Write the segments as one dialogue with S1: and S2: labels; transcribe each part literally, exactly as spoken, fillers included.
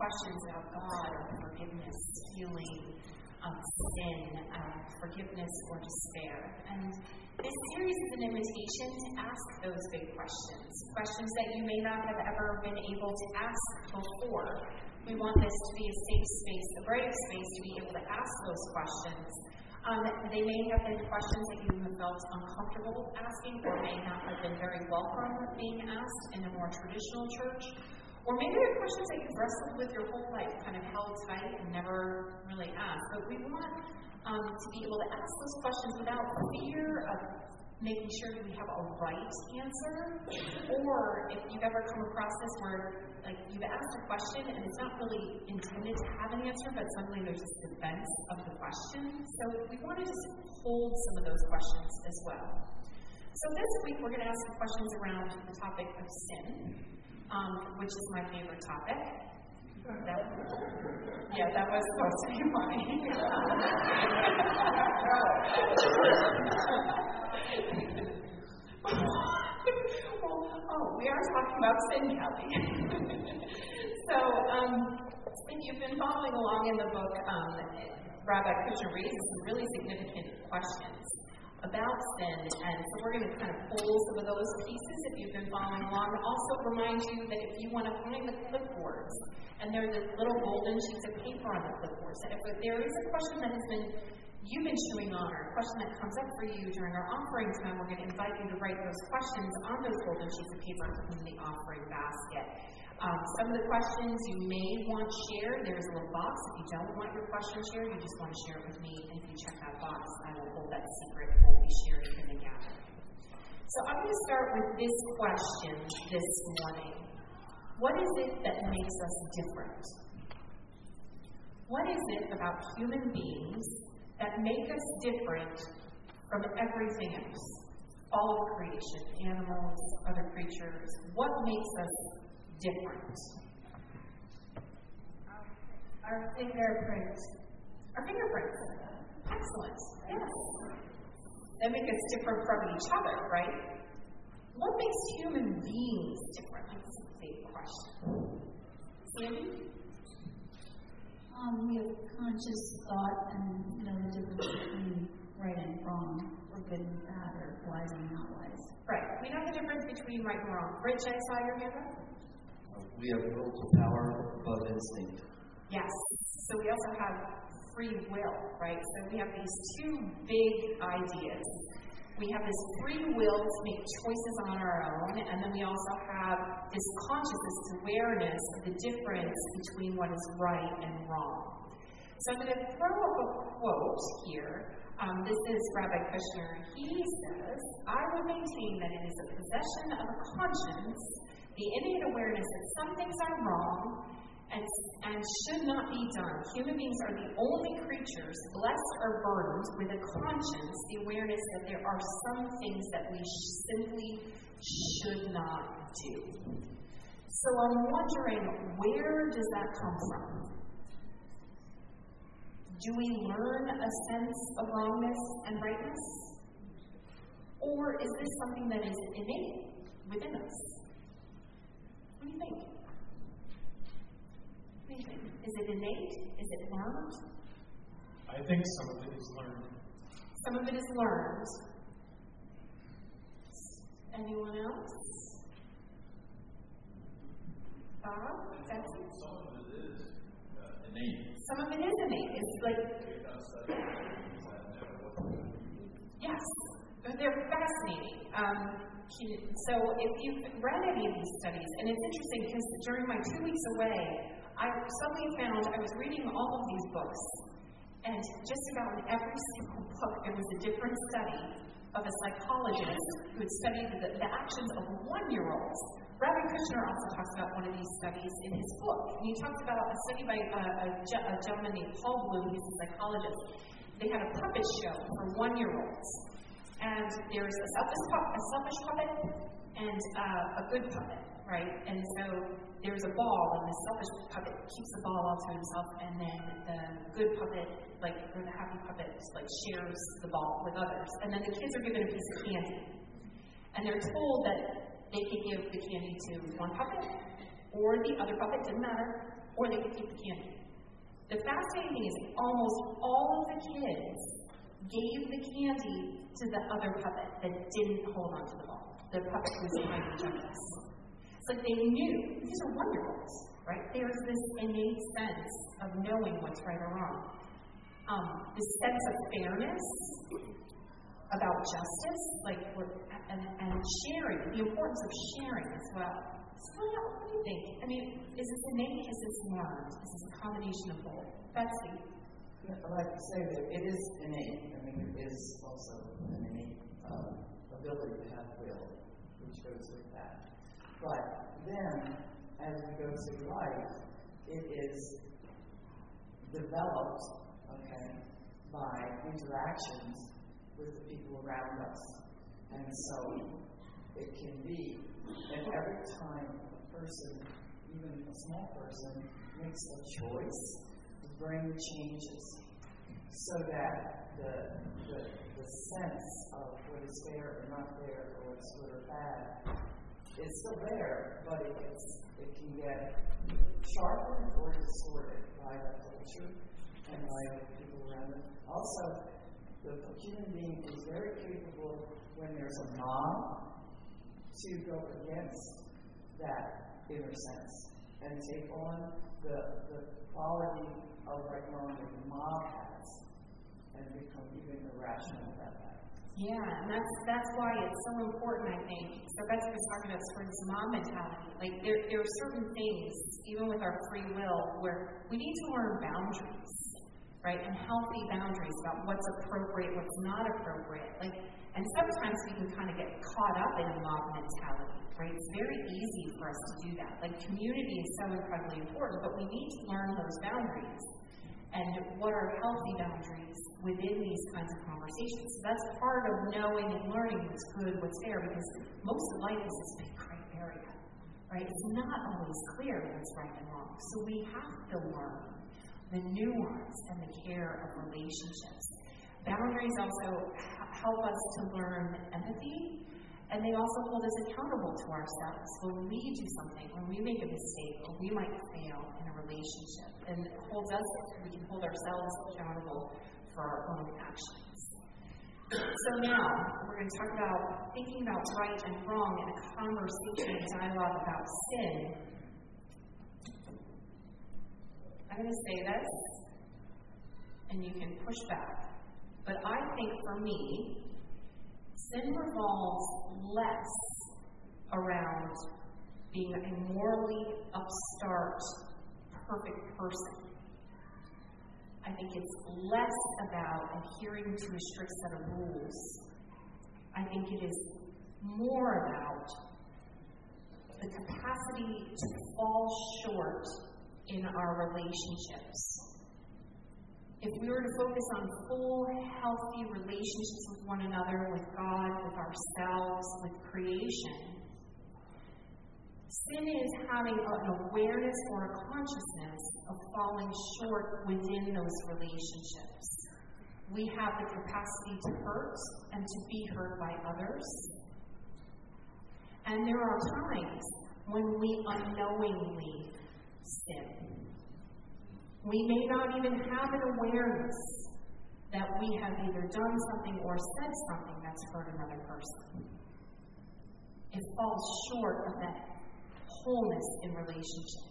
S1: questions about God or forgiveness, healing, um, sin, uh, forgiveness, or despair. And this series is an invitation to ask those big questions, questions that you may not have ever been able to ask before. We want this to be a safe space, a brave space to be able to ask those questions. Um, they may have been questions that you have felt uncomfortable asking, or may not have been very welcome being asked in a more traditional church. Or maybe they're questions that you've wrestled with your whole life, kind of held tight and never really asked. But we want um, to be able to ask those questions without fear of making sure we have a right answer. Or if you've ever come across this where like you've asked a question and it's not really intended to have an answer, but suddenly there's this defense of the question. So we want to just hold some of those questions as well. So this week we're going to ask some questions around the topic of sin, um, which is my favorite topic. That, yeah, that was supposed to be funny. well, oh, we are talking about sin, Kelly. so, um, if you've been following along in the book, um, Rabbi Kushner raises some really significant questions about sin, and so we're going to kind of pull some of those pieces if you've been following along. Also remind you that if you want to find the clipboards, and there are the little golden sheets of paper on the clipboards, that if there is a question that has been you've been chewing on, or a question that comes up for you during our offering time, we're going to invite you to write those questions on those golden sheets of paper and put them in the offering basket. Um, some of the questions you may want shared, there's a little box. If you don't want your question shared, you just want to share it with me, and if you check that box, I will hold that secret. It won't be shared in the gathering. So I'm going to start with this question this morning. What is it that makes us different? What is it about human beings that make us different from everything else? All of creation, animals, other creatures. What makes us different?
S2: Our fingerprints.
S1: Our fingerprints. Excellent. Yes. That make us different from each other, right? What makes human beings different? That's a big question. Sandy?
S2: Um, we have conscious thought and know the difference between right and wrong, or good and bad, or wise and not wise.
S1: Right. We know the difference between right and wrong. Rich, I saw your hand up.
S3: Uh, we have will to power above instinct.
S1: Yes. So we also have free will, right? So we have these two big ideas. We have this free will to make choices on our own, and then we also have this consciousness, this awareness of the difference between what is right and wrong. So I'm going to throw up a quote here. Um, this is Rabbi Kushner. He says, I would maintain that it is a possession of a conscience, the innate awareness that some things are wrong and, and should not be done. Human beings are the only creatures, blessed or burdened, with a conscience, the awareness that there are some things that we simply should not do. So I'm wondering, where does that come from? Do we learn a sense of wrongness and rightness? Or is this something that is innate within us? What do you think? What do you think? Is it innate? Is it learned?
S4: I think some of it is learned.
S1: Some of it is learned. Anyone else? Bob? Betsy?
S5: Some of it is uh, innate.
S1: Some of it is innate. It's like, yes, they're fascinating. Um, so if you've read any of these studies, and it's interesting because during my two weeks away, I suddenly found I was reading all of these books, and just about in every single book there was a different study of a psychologist who had studied the, the actions of one-year-olds. Rabbi Kushner also talks about one of these studies in his book. And he talks about a study by a, a, a gentleman named Paul Bloom. He's a psychologist. They had a puppet show for one-year-olds. And there's a selfish, a selfish puppet and uh, a good puppet, right? And so there's a ball, and the selfish puppet keeps the ball all to himself, and then the good puppet, like, or the happy puppet, like, shares the ball with others. And then the kids are given a piece of candy. And they're told that they could give the candy to one puppet or the other puppet, didn't matter, or they could keep the candy. The fascinating thing is almost all of the kids gave the candy to the other puppet that didn't hold on to the ball. The puppet was behind the judges. It's like they knew, these are wonderfuls, right? There's this innate sense of knowing what's right or wrong. Um, this sense of fairness, about justice, like, and, and sharing, the importance of sharing as well. So what, what do you think? I mean, is this innate? Is this learned? Is this a combination of both? Betsy?
S6: I'd like to say that it is innate. I mean, it is also an innate uh, ability to have will, which goes with that. But then, as we go through life, it is developed, okay, by interactions with the people around us. And so it can be that every time a person, even a small person, makes a choice to bring changes so that the, the, the sense of what is fair or not fair, or what's good or bad, is still there, but it, gets, it can get sharpened or distorted by the culture and by the people around it. Also, the human being is very capable when there's a mob to go against that inner sense and take on the, the quality of right wrong that the mob has and become even irrational about that.
S1: Yeah, and that's that's why it's so important, I think. So Betsy was talking about sort of this mom mentality. Like there, there are certain things, even with our free will, where we need to learn boundaries, right? And healthy boundaries about what's appropriate, what's not appropriate. Like, and sometimes we can kind of get caught up in a mob mentality, right? It's very easy for us to do that. Like, community is so incredibly important, but we need to learn those boundaries and what are healthy boundaries within these kinds of conversations. So that's part of knowing and learning what's good, what's fair, because most of life is this big gray area, right? It's not always clear what's right and wrong. So we have to learn the nuance and the care of relationships. Boundaries also help us to learn empathy, and they also hold us accountable to ourselves when we do something, when we make a mistake, or we might fail in a relationship, and it holds us, we can hold ourselves accountable for our own actions. So now, we're going to talk about thinking about right and wrong in a conversation and dialogue about sin. I'm going to say this, and you can push back. But I think for me, sin revolves less around being a morally upstart, perfect person. I think it's less about adhering to a strict set of rules. I think it is more about the capacity to fall short in our relationships. If we were to focus on full, healthy relationships with one another, with God, with ourselves, with creation, sin is having an awareness or a consciousness of falling short within those relationships. We have the capacity to hurt and to be hurt by others. And there are times when we unknowingly sin. We may not even have an awareness that we have either done something or said something that's hurt another person. It falls short of that wholeness in relationship.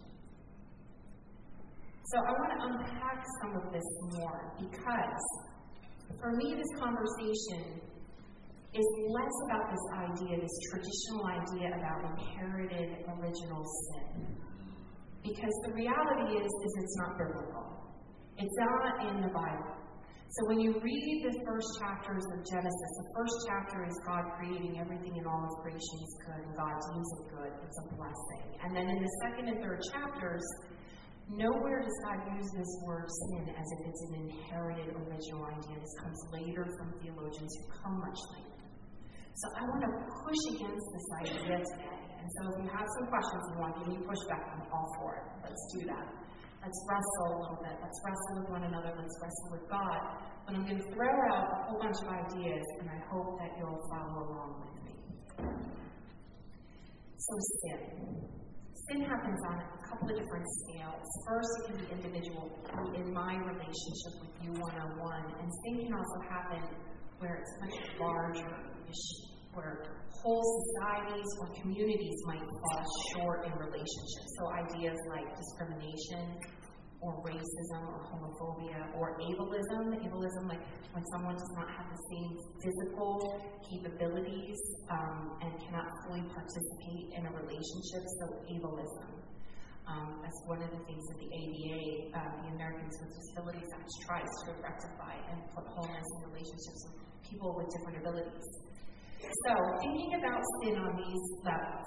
S1: So I want to unpack some of this more, because for me this conversation is less about this idea, this traditional idea about inherited original sin. Because the reality is, is it's not biblical. It's not in the Bible. So when you read the first chapters of Genesis, the first chapter is God creating everything in all of creation is good, and God deems it good. It's a blessing. And then in the second and third chapters, nowhere does God use this word sin as if it's an inherited original idea. This comes later from theologians who come much later. So I want to push against this idea today. And so if you have some questions and you want to give me pushback, I'm all for it. Let's do that. Let's wrestle a little bit. Let's wrestle with one another. Let's wrestle with God. But I'm going to throw out a whole bunch of ideas, and I hope that you'll follow along with me. So sin. sin happens on a couple of different scales. First, it can be individual in my relationship with you one-on-one, and sin can also happen where it's much larger issue, where whole societies or communities might fall short in relationships. So ideas like discrimination or racism or homophobia or ableism. Ableism, like when someone does not have the same physical capabilities um, and cannot fully participate in a relationship, so ableism. Um, that's one of the things that the A D A, uh, the Americans with Disabilities Act, tries to rectify and put wholeness in relationships with people with different abilities. So, thinking about sin on these levels,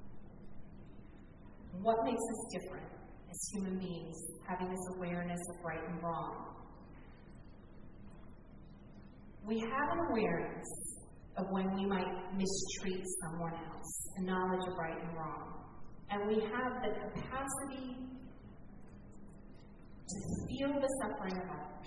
S1: what makes us different as human beings, having this awareness of right and wrong? We have an awareness of when we might mistreat someone else, a knowledge of right and wrong. And we have the capacity to feel the suffering of others.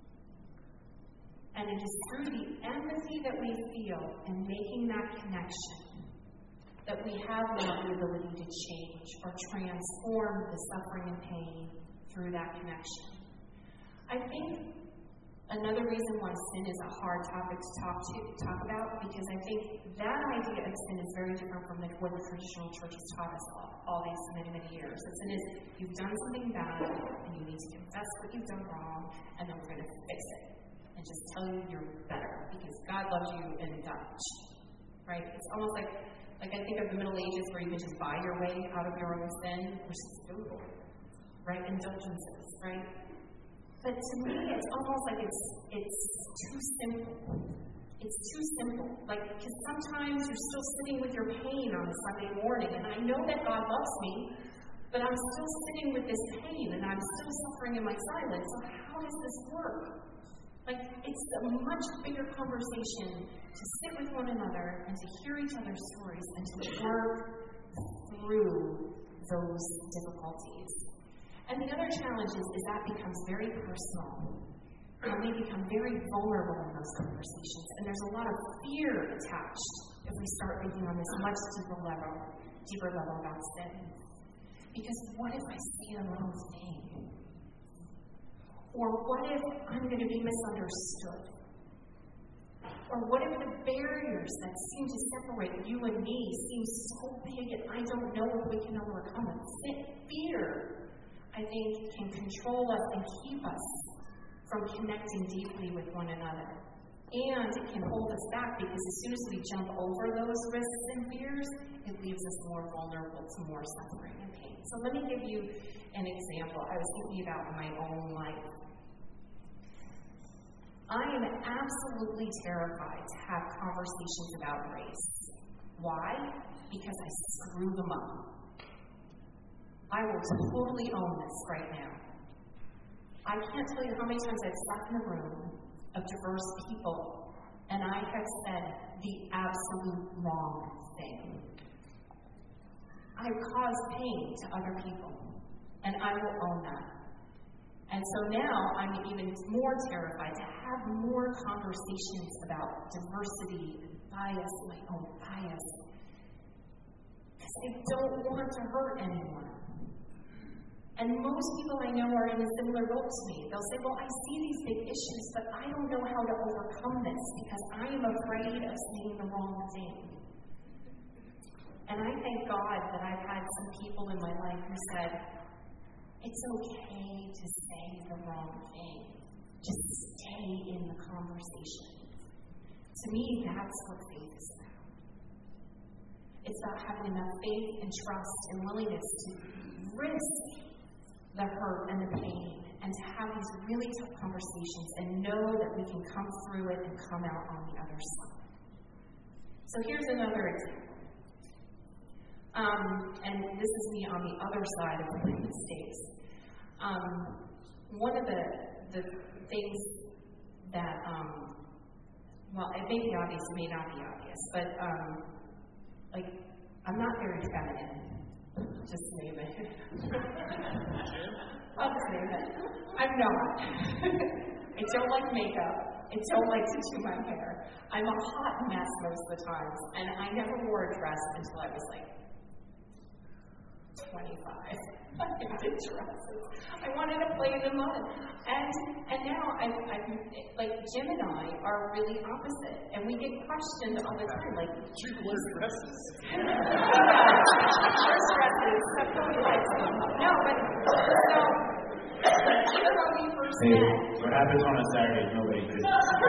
S1: And it is through the empathy that we feel and making that connection that we have now the ability to change or transform the suffering and pain through that connection. I think another reason why sin is a hard topic to talk to talk about, because I think that idea of sin is very different from the, what the traditional church has taught us all, all these many, many years. That sin is you've done something bad and you need to confess what you've done wrong, and then we're going to fix it and just tell you you're better because God loves you and Dutch. Right? It's almost like like I think of the Middle Ages where you can just buy your way out of your own sin, which is Google, right? Indulgences, right? But to me, it's almost like it's it's too simple. It's too simple. Like, because sometimes you're still sitting with your pain on a Sunday morning, and I know that God loves me, but I'm still sitting with this pain, and I'm still suffering in my silence. So how does this work? Like, it's a much bigger conversation to sit with one another and to hear each other's stories and to work through those difficulties. And the other challenge is, is that becomes very personal. And we become very vulnerable in those conversations. And there's a lot of fear attached if we start thinking on this much deeper level, deeper level about sin. Because what if I say the wrong thing? Or what if I'm going to be misunderstood? Or what if the barriers that seem to separate you and me seem so big and I don't know if we can overcome it? Fear, I think, can control us and keep us from connecting deeply with one another. And it can hold us back because as soon as we jump over those risks and fears, it leaves us more vulnerable to more suffering and pain. So let me give you an example. I was thinking about my own life. I am absolutely terrified to have conversations about race. Why? Because I screw them up. I will totally own this right now. I can't tell you how many times I've sat in a room of diverse people and I have said the absolute wrong thing. I've caused pain to other people, and I will own that. And so now I'm even more terrified to have more conversations about diversity and bias, my own bias, because I don't want to hurt anyone. And most people I know are in a similar boat to me. They'll say, well, I see these big issues, but I don't know how to overcome this because I am afraid of saying the wrong thing. And I thank God that I've had some people in my life who said, it's okay to say the wrong thing. Just stay in the conversation. To me, that's what faith is about. It's about having enough faith and trust and willingness to risk the hurt and the pain and to have these really tough conversations and know that we can come through it and come out on the other side. So here's another example. Um, and this is me on the other side of the United States. Um, one of the, the things that, um, well, it may be obvious, it may not be obvious, but, um, like, I'm not very feminine. Just name it. I'll just name it. I'm not. I don't like makeup. I don't like to do my hair. I'm a hot mess most of the time, and I never wore a dress until I was like twenty-five. I did dresses. I wanted to play in the mud. And and now I I like Jim and I are really opposite, and we get questioned all the time, like
S4: She wears dresses.
S1: Wears dresses. That's what we like. No, but so even when we first
S5: Hey,
S1: met.
S5: what happens on a Saturday? Nobody cares.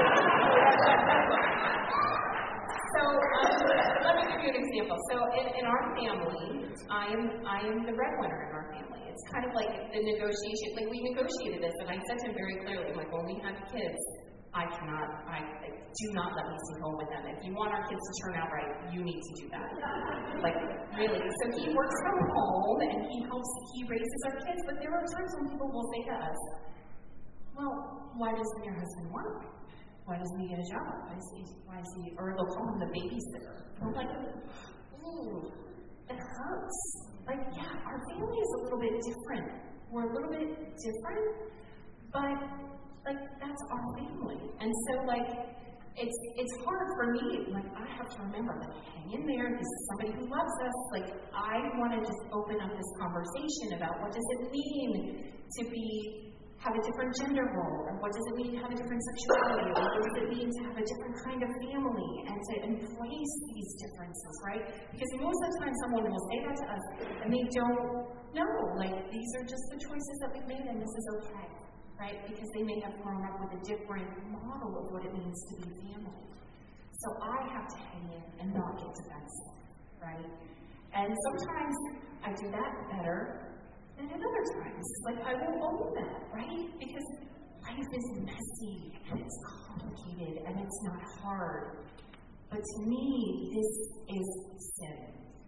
S1: So um, let me give you an example. So in, in our family, I am I am the breadwinner in our family. It's kind of like the negotiation. Like we negotiated this, and I said to him very clearly, like when we have kids, I cannot, I, I do not let me stay home with them. If you want our kids to turn out right, you need to do that. Like really. So he works from home and he helps. He raises our kids. But there are times when people will say to us, "Well, why doesn't your husband work? Why doesn't he get a job? Why is he, why is he, or they'll call him the babysitter." I'm like, ooh, it hurts. Like, yeah, our family is a little bit different. We're a little bit different, but, like, that's our family. And so, like, it's it's hard for me. Like, I have to remember, like, hang in there. This is somebody who loves us. Like, I want to just open up this conversation about what does it mean to be have a different gender role, or what does it mean to have a different sexuality, or what does it mean to have a different kind of family, and to embrace these differences, right? Because most of the time someone will say that to us, and they don't know, like, these are just the choices that we've made, and this is okay, right? Because they may have grown up with a different model of what it means to be family. So I have to hang in and not get defensive, right? And sometimes I do that better. And at other times, like, I will own that, right? Because life is messy, and it's complicated, and it's not hard. But to me, this is sin.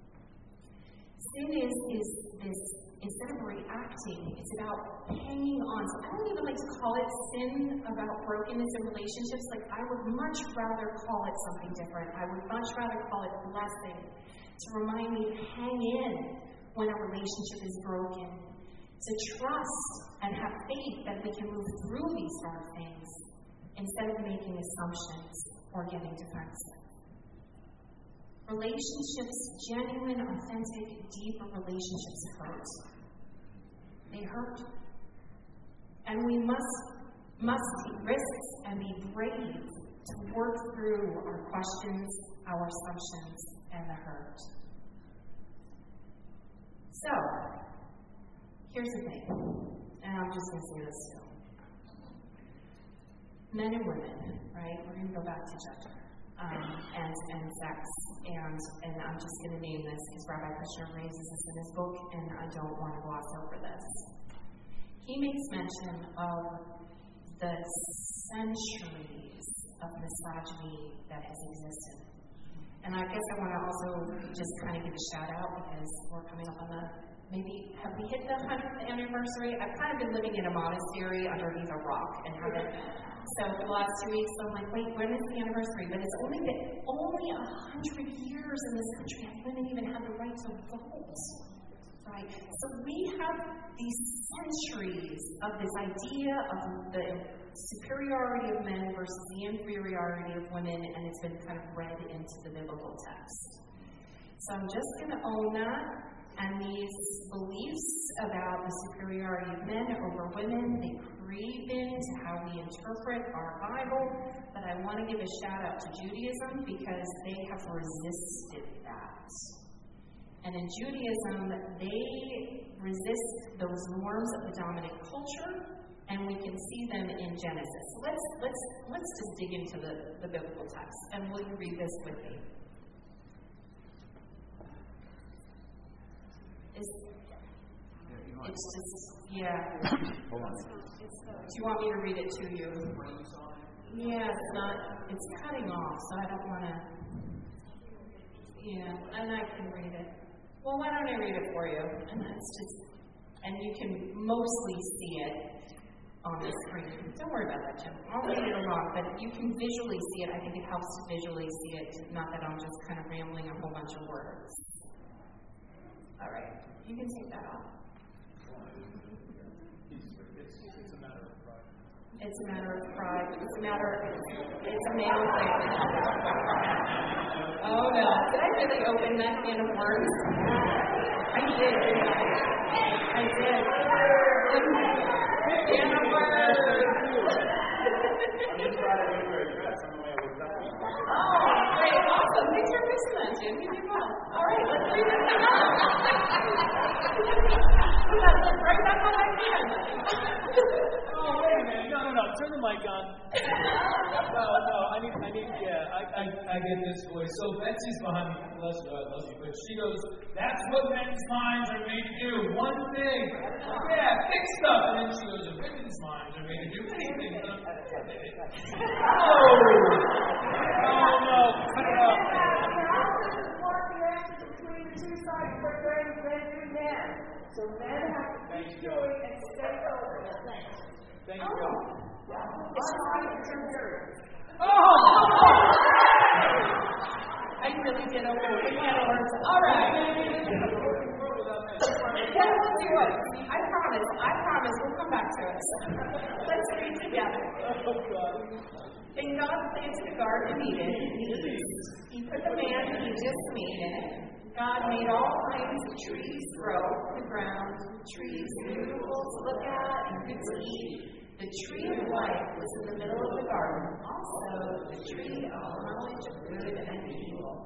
S1: Sin is, is this, instead of reacting, it's about hanging on. So I don't even like to call it sin about brokenness in relationships. Like, I would much rather call it something different. I would much rather call it blessing, to remind me to hang in when a relationship is broken, to trust and have faith that we can move through these hard things instead of making assumptions or getting defensive. Relationships, genuine, authentic, deep relationships hurt. They hurt. And we must, must take risks and be brave to work through our questions, our assumptions, and the hurt. So, here's the thing, and I'm just going to say this too. Men and women, right? We're going to go back to gender um, and, and sex, and, and I'm just going to name this because Rabbi Kushner raises this in his book, and I don't want to gloss over this. He makes mention of the centuries of misogyny that has existed. And I guess I want to also just kind of give a shout out because we're coming up on the, maybe, have we hit the hundredth anniversary? I've kind of been living in a monastery underneath a rock and haven't. So for the last two weeks, I'm like, wait, when is the anniversary? But it's only been only a hundred years in this country, and women even have the right to vote. Right? So we have these centuries of this idea of the superiority of men versus the inferiority of women, and it's been kind of read into the biblical text. So I'm just going to own that, and these beliefs about the superiority of men over women, they creep into how we interpret our Bible, but I want to give a shout out to Judaism because they have resisted that. And in Judaism, they resist those norms of the dominant culture, and we can see them in Genesis. So let's let's let's just dig into the, the biblical text, and will you read this with me? It's, it's just yeah.
S5: Hold on.
S1: Do you want me to read it to you? Yeah, it's not. It's cutting off, so I don't want to. Yeah, and I can read it. Well, why don't I read it for you? And that's just, and you can mostly see it on the screen. Don't worry about that, Jim. I'll read it along, but you can visually see it. I think it helps to visually see it, not that I'm just kind of rambling a whole bunch of words. All right, you can take that off.
S4: It's a matter of pride.
S1: It's a matter of pride. It's a matter of, it's a male thing. Oh no, did I really open that can of worms? I did. I did. Jennifer. Oh, great. Awesome. Thanks for fixing that, Jim. You did well. All right, let's do this again. Look right back on my hand.
S4: Oh, wait a minute. No, no, no. Turn the mic on. No, no. I need, I need, yeah. I, I, I get this voice. So Betsy's behind me. Bless God, bless you. But she goes, that's what men's minds are made to do. One thing. Yeah, fix stuff. And then she goes, and women's minds are made to do anything. Oh! Oh, no. Cut it out.
S6: So men have to keep going and stay focused.
S4: Thank you, God.
S6: Oh!
S1: I really did open a big can of worms. All right. Then we'll do it. I promise. I promise. We'll come back to it. Let's read together. Then God planted a garden in Eden. He put the man he just made in it. God made all kinds of trees grow from the ground, trees beautiful to look at and good to eat. The tree of life was in the middle of the garden, also the tree of knowledge of good and evil.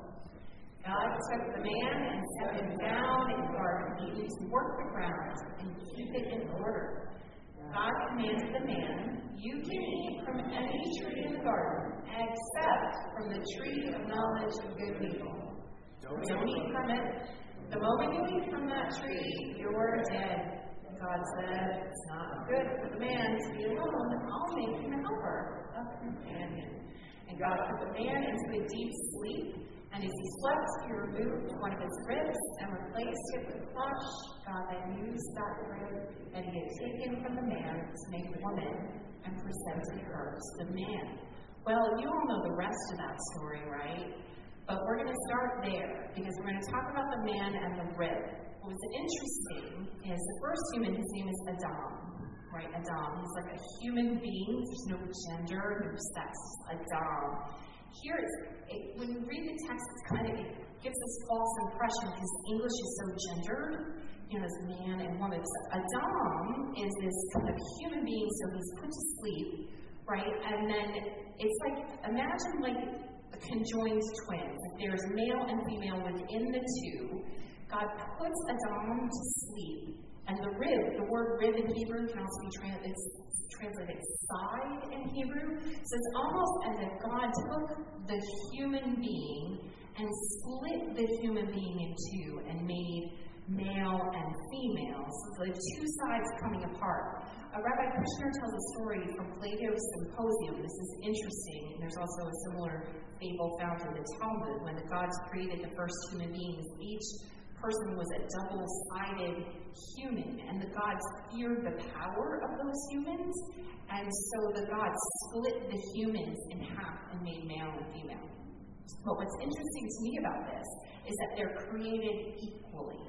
S1: God took the man and set him down in the garden, Eden, to work the ground and keep it in order. God commanded the man, you can eat from any tree in the garden, except from the tree of knowledge of good and evil. Don't eat from it. The moment you eat from that tree, you're dead. God said, it's not good for the man to be alone. I'll make him a helper, a companion. And God put the man into a deep sleep. And as he slept, he removed one of his ribs and replaced it with flesh. God then used that rib that he had taken from the man to make a woman and presented her to the man. Well, you all know the rest of that story, right? But we're going to start there because we're going to talk about the man and the rib. What was interesting is the first human, his name is Adam, right? Adam. He's like a human being. There's no gender, no sex. Adam. Here, it's, it, when you read the text, it's kind of, it gives this false impression because English is so gendered. You know, as man and woman. So Adam is this kind of human being, so he's put to sleep, right? And then it's like, imagine like conjoined twins. If there's male and female within the two, God puts Adam to sleep. And the rib, the word rib in Hebrew can also be trans- it's translated side in Hebrew. So it's almost as if God took the human being and split the human being in two and made male and female. So the two sides coming apart. Uh, Rabbi Kushner tells a story from Plato's Symposium. This is interesting. There's also a similar fable found in the Talmud. When the gods created the first human beings, each person was a double-sided human, and the gods feared the power of those humans, and so the gods split the humans in half and made male and female. But what's interesting to me about this is that they're created equally.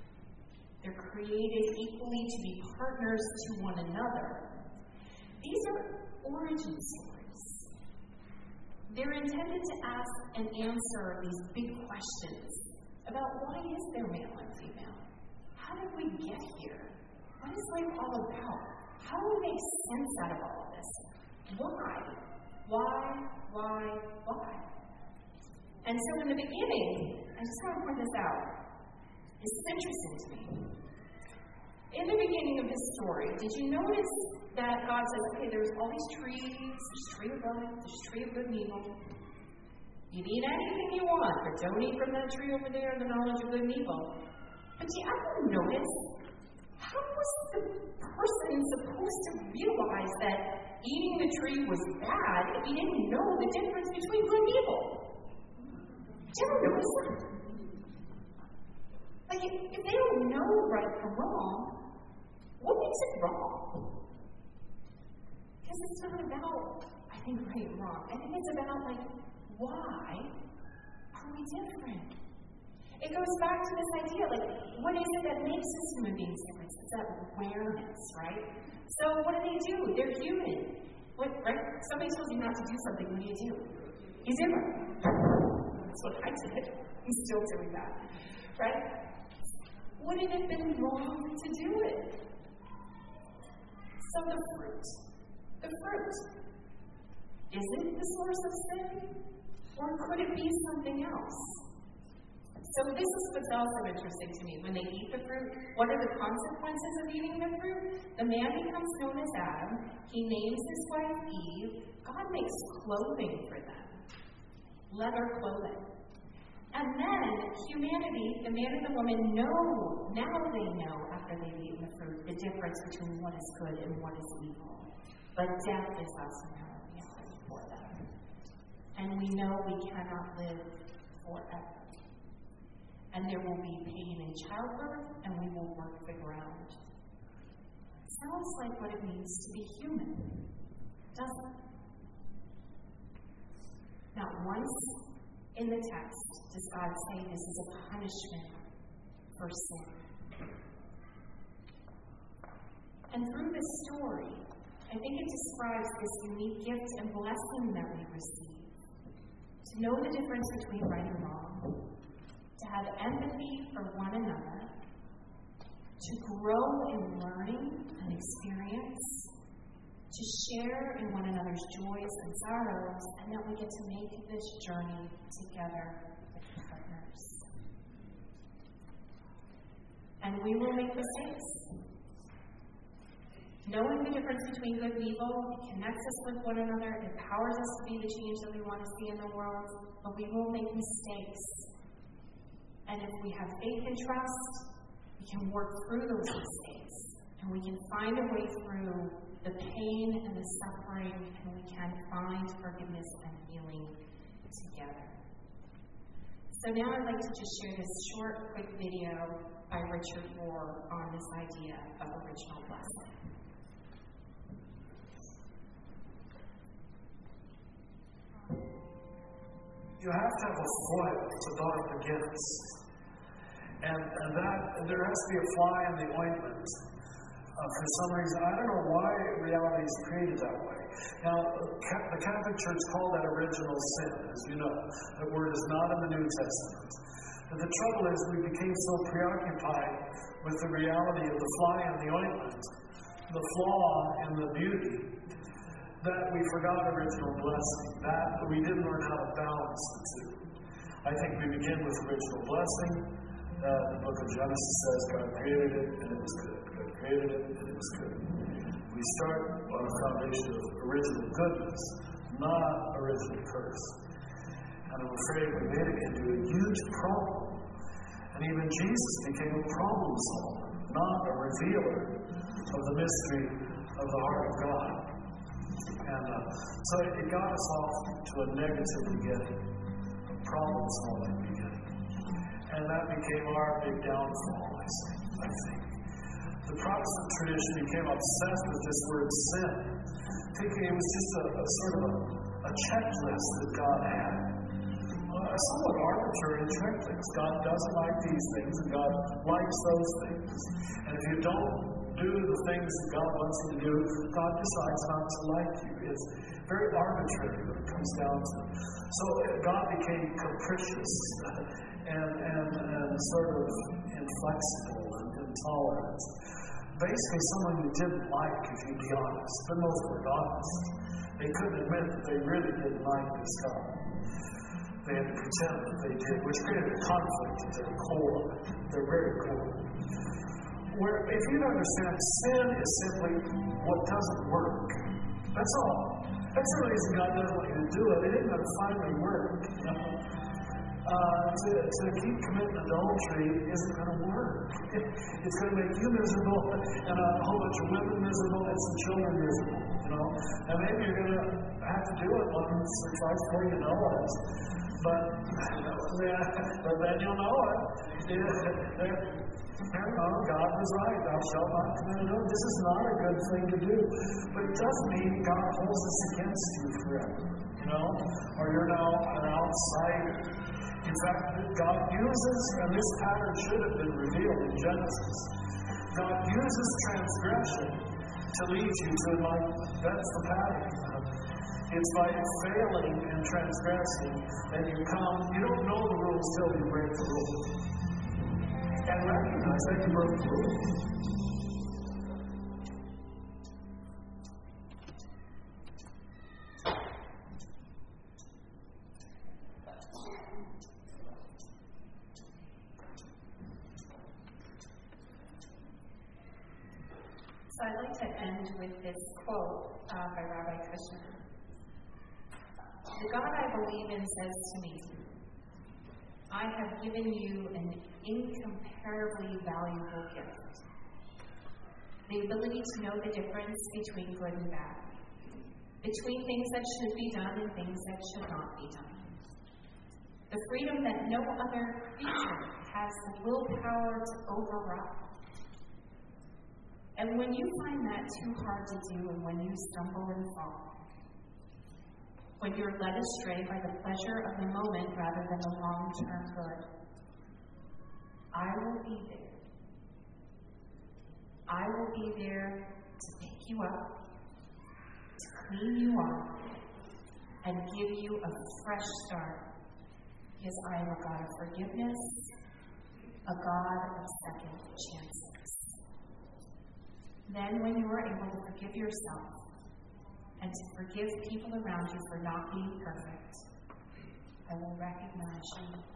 S1: They're created equally to be partners to one another. These are origin stories. They're intended to ask and answer these big questions about why is there male and female? How did we get here? What is life all about? How do we make sense out of all of this? Why? Why? Why? Why? And so in the beginning, I just want to point this out. This is interesting to me. In the beginning of this story, did you notice that God says, okay, there's all these trees, there's tree of life, there's tree of good and evil. You can eat anything you want, but don't eat from that tree over there, the knowledge of good and evil. But do you ever notice, how was the person supposed to realize that eating the tree was bad if he didn't know the difference between good and evil? Did you ever notice that? Like, if, if they don't know right from wrong, what makes it wrong? Because it's not about, I think, right and wrong. I think it's about, like, why are we different? It goes back to this idea, like, what is it that makes us human beings different? It's that awareness, right? So what do they do? They're human. What, right? Somebody tells you not to do something, what do you do? You do it. That's what I did. I'm still doing that, right? would it have been wrong to do it? So the fruit, the fruit, is it the source of sin? Or could it be something else? So this is what's also interesting to me. When they eat the fruit, what are the consequences of eating the fruit? The man becomes known as Adam. He names his wife Eve. God makes clothing for them. Leather clothing. And then humanity, the man and the woman, know, now they know after they've eaten the fruit, the difference between what is good and what is evil. But death is also now a reality for them. And we know we cannot live forever. And there will be pain in childbirth, and we will work the ground. Sounds like what it means to be human, doesn't it? Not once in the text does God say this is a punishment for sin. And through this story, I think it describes this unique gift and blessing that we receive. To know the difference between right and wrong, to have empathy for one another, to grow in learning and experience, to share in one another's joys and sorrows, and that we get to make this journey together with partners. And we will make mistakes. Knowing the difference between good and evil, it connects us with one another, it empowers us to be the change that we want to see in the world, but we will make mistakes. And if we have faith and trust, we can work through those mistakes, and we can find a way through the pain and the suffering, and we can find forgiveness and healing together. So now I'd like to just share this short, quick video by Richard Rohr on this idea of original blessing.
S7: You have to have a foil to guard against. And, and that, and there has to be a fly in the ointment. Uh, for some reason, I don't know why reality is created that way. Now, the Catholic Church called that original sin, as you know. That word is not in the New Testament. But the trouble is, we became so preoccupied with the reality of the fly in the ointment, the flaw in the beauty, that we forgot original blessing. That we didn't learn how to balance the two. I think we begin with original blessing. Uh, the book of Genesis says God created it and it was good. God created it and it was good. We start on a foundation of original goodness, not original curse. And I'm afraid we made it into a huge problem. And even Jesus became a problem solver, not a revealer of the mystery of the heart of God. And uh, so it got us off to a negative beginning, a problem solving beginning. And that became our big downfall, I think. The Protestant tradition became obsessed with this word sin, thinking it was just a, a sort of a, a checklist that God had. A somewhat arbitrary checklist. God doesn't like these things, and God likes those things. And if you don't do the things that God wants you to do, God decides not to like you. It's very arbitrary when it comes down to it. So God became capricious and, and, and sort of inflexible and intolerant. Basically, someone you didn't like, if you'd be honest. But most were honest. They couldn't admit that they really didn't like this God. They had to pretend that they did, which created a conflict at their core, their very core. Where, if you don't understand, sin is simply what doesn't work. That's all. That's the reason God doesn't want you to do it. It isn't going to finally work. You know? uh, to, to keep committing adultery isn't going to work. It's going to make you miserable, and a whole bunch of women miserable, and some children miserable. You know, and maybe you're going to have to do it once or twice before you know it. But, but then you'll know it. No, God was right. Thou shalt not commit adultery. This is not a good thing to do. But it doesn't mean God holds this against you forever. You know? Or you're now an outsider. In fact, God uses, and this pattern should have been revealed in Genesis, God uses transgression to lead you to enlightenment. That's the pattern. It's by failing and transgressing that you come. You don't know the rules till you break the rules. and recognize that you are fluid.
S1: So I'd like to end with this quote uh, by Rabbi Kushner. The God I believe in says to me, I have given you an incomparably valuable gift. The ability to know the difference between good and bad, between things that should be done and things that should not be done. The freedom that no other creature has the willpower to override. And when you find that too hard to do, and when you stumble and fall, when you're led astray by the pleasure of the moment rather than the long-term good, I will be there. I will be there to pick you up, to clean you up, and give you a fresh start, because I am a God of forgiveness, a God of second chances. Then, when you are able to forgive yourself and to forgive people around you for not being perfect, I will recognize you